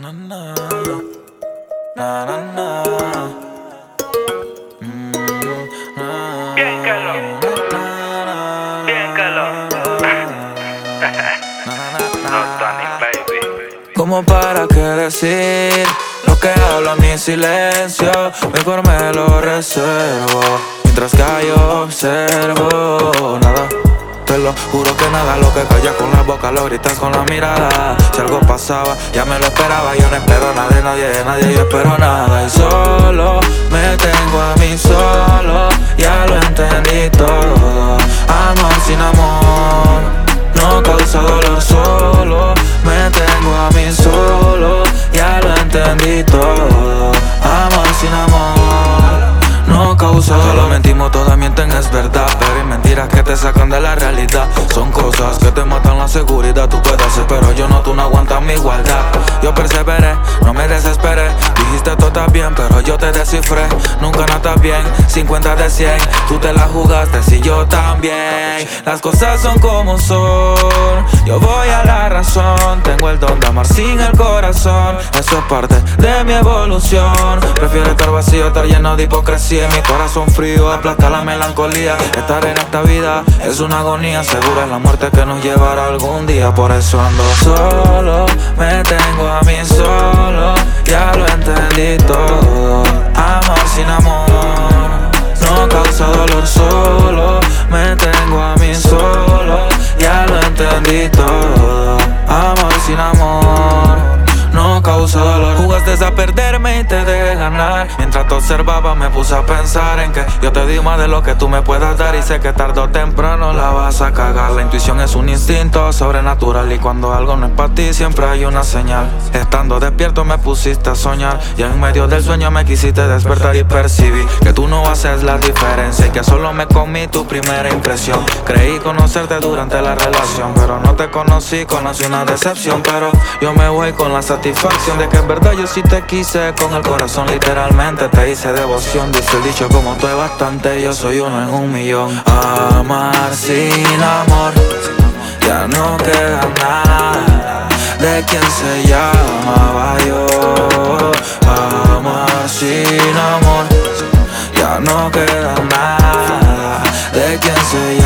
na, na, na, na, na. Bien calor, bien calor. No, Tony, baby. Como para qué decir lo que hablo en mi silencio, mejor me lo reservo. Mientras que yo observo nada. Te lo juro que nada, lo que callas con la boca lo gritas con la mirada. Si algo pasaba, ya me lo esperaba. Yo no espero nada de nadie, de nadie yo espero nada. Y solo me tengo a mí solo, ya lo entendí todo. Amor sin amor no causa dolor, solo me tengo a mí solo, ya lo entendí todo. Amor sin amor no causa dolor. Solo mentimos, todas mienten, es verdad, pero hay mentiras que te sacan de la realidad. Son cosas que te matan la seguridad. Tú puedes hacer, pero yo no, tú no aguantas mi igualdad. Yo perseveré, no me desesperé. Dijiste todo está bien, pero yo te descifré. Nunca no estás bien, 50 de 100. Tú te la jugaste, si yo también. Las cosas son como son, yo voy a la razón. Tengo el don de amar sin el corazón, eso es parte de mi evolución. Prefiero estar vacío, estar lleno de hipocresía. Mi corazón frío aplasta la melancolía. Estar en esta vida es una agonía, segura es la muerte que nos llevará algún día. Por eso ando solo, me tengo a mí solo, ya lo entendí todo. Amor sin amor no causa dolor, solo me tengo a mí solo, ya lo entendí todo. Amor sin amor no causa dolor. Jugaste a perderme y te dejé ganar. Mientras te observaba me puse a pensar en que yo te di más de lo que tú me puedas dar. Y sé que tarde o temprano la vas a cagar. La intuición es un instinto sobrenatural, y cuando algo no es para ti siempre hay una señal. Estando despierto me pusiste a soñar, y en medio del sueño me quisiste despertar. Y percibí que tú no haces la diferencia, y que solo me comí tu primera impresión. Creí conocerte durante la relación, pero no te conocí, conocí una decepción. Pero yo me voy con la satisfacción de que en verdad yo sí te quise. Con el corazón literalmente te hice devoción. Dice el dicho, como tú es bastante, yo soy uno en un millón. Amar sin amor, ya no queda nada de quien se llamaba yo. Amar sin amor, ya no queda nada de quien se llama